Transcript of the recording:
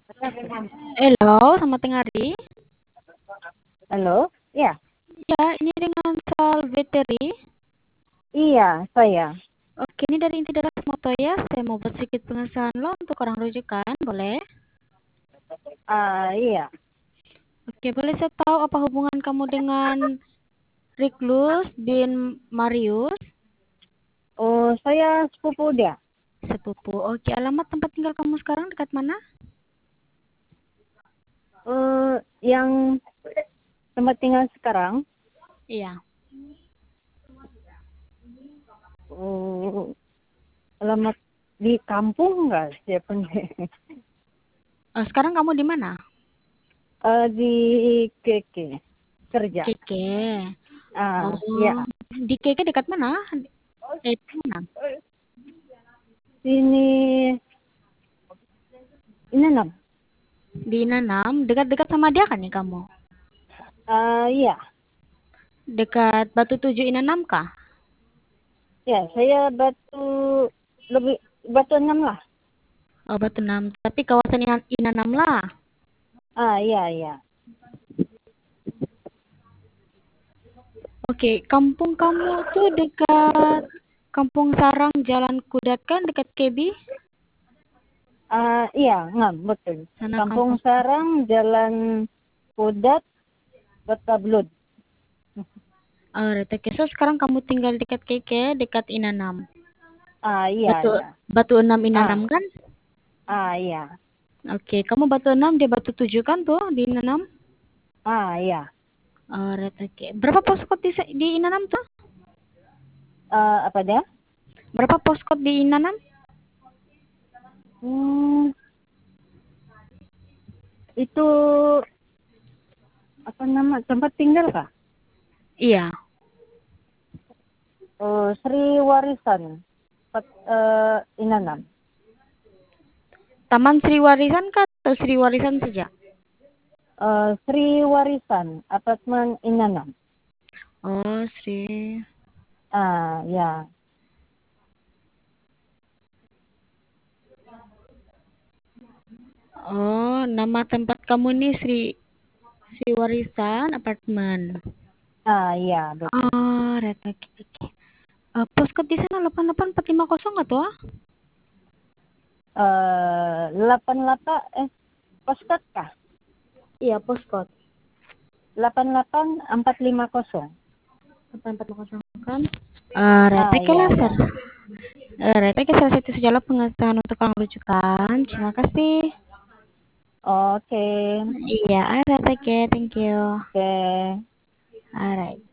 Halo, selamat tengah hari. Halo? Ya, Ya, ini dengan Salveteri. iya, saya. Oke, ini dari Inti Darat Moto ya. Saya mau buat sedikit pengesahan lo untuk orang rujukan, boleh? Iya. Oke, boleh saya tahu apa hubungan kamu dengan Riklus bin Marius? Oh, saya sepupu dia. Sepupu. Oke, alamat tempat tinggal kamu sekarang dekat mana? Yang tempat tinggal sekarang, Iya. oh, alamat di kampung nggak sih punya? Sekarang kamu di mana? Di KK kerja. Keke. Oh, Ya. di Keke dekat mana? Mana? Sini, ini enam. Di Nanam, dekat-dekat sama dia kan nih kamu? Iya. Dekat Batu Tujuh Inanam kah? Ya, saya batu enam lah. Oh, Batu Enam. Tapi kawasan Inanam lah. Iya, iya. Oke, kampung kamu tuh dekat Kampung Sarang Jalan Kudat kan dekat Kebi? Iya, enam, betul. Sana Kampung kampung. Sarang, Jalan Kudat, Kota Blud. Oh, Reteke. So sekarang kamu tinggal dekat Keke, dekat Inanam. Iya, Batu iya. Batu Enam Inanam Ah, kan? iya. Oke, kamu Batu Enam, dia Batu Tujuh kan tuh di Inanam? Iya. Oh, Reteke. Berapa poskot di Inanam tuh? Apa dia? Berapa poskot di Inanam? Hmm, itu apa nama tempat tinggal kah? Iya. Sri Warisan, Inanam. Taman Sri Warisan kah atau Sri Warisan saja? Sri Warisan, apartemen Inanam. Oh, Sri. Ya. Oh, nama tempat kamu nih Sri Warisan Apartemen. Iya, betul. Oh, red, oke, oke. Postcode di sana 88450 atau? 88 postcode kah? Iya, postcode. 88450. 8450 kan? Retake Iya, lah, iya. Sir. Retake salah satu sejalan pengesahan untuk orang rujukan. Terima kasih. Oke. Iya, retake. Thank you. Oke. Alright.